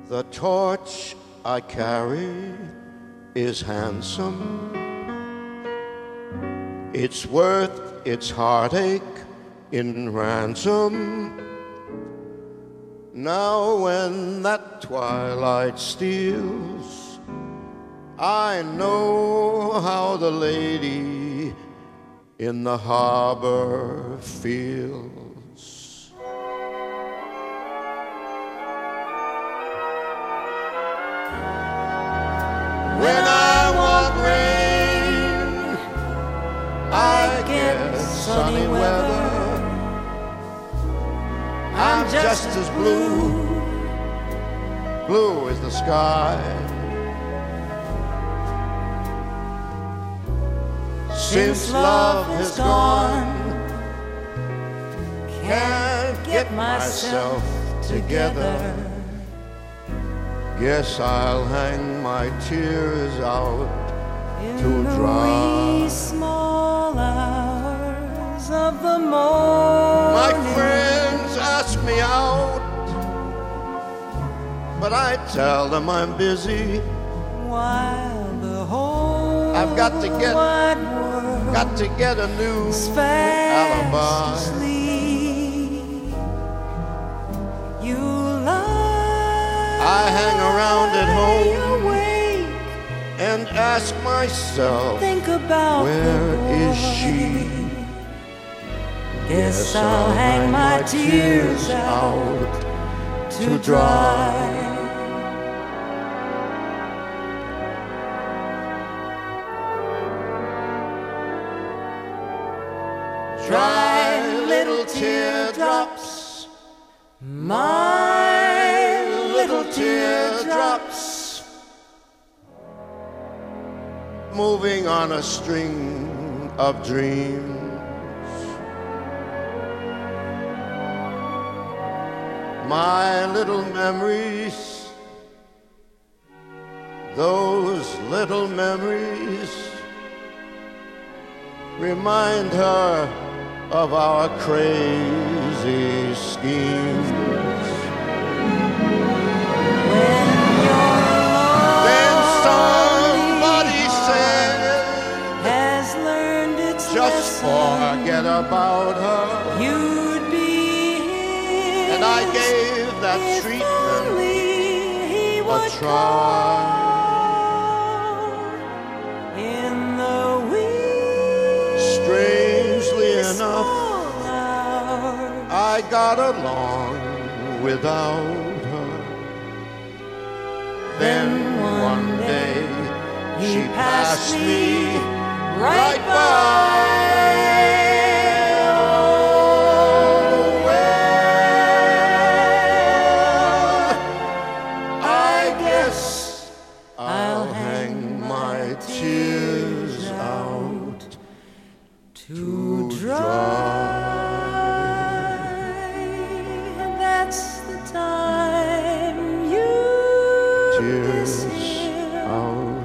The torch I carry is handsome. It's worth its heartache in ransom. Now when that twilight steals, I know how the lady in the harbor feels. When I want rain, I get sunny weather. I'm just as blue, blue as the sky. Since love has gone, can't get myself together. Guess I'll hang my tears out to dry. In the wee small hours of the morning, My friends ask me out, but I tell them I'm busy. while the whole I've got to get a new alibi. Sleep. You lie, I hang around at home awake, and ask myself, think about where the is boy. she? Guess I'll hang my tears out to dry. Dry little teardrops, My little teardrops, moving on a string of dreams. My little memories, those little memories, remind her of our crazy schemes. When you're Then lonely, somebody said, has learned its just lesson. forget about her. You'd be his, And I gave that if treatment only he a would try. come in the wee Strangely enough, small hours. I got along without her. Then one day she passed me right by. Oh, well, I guess I'll hang my tears out to dry. That's the time you tears disappear. out.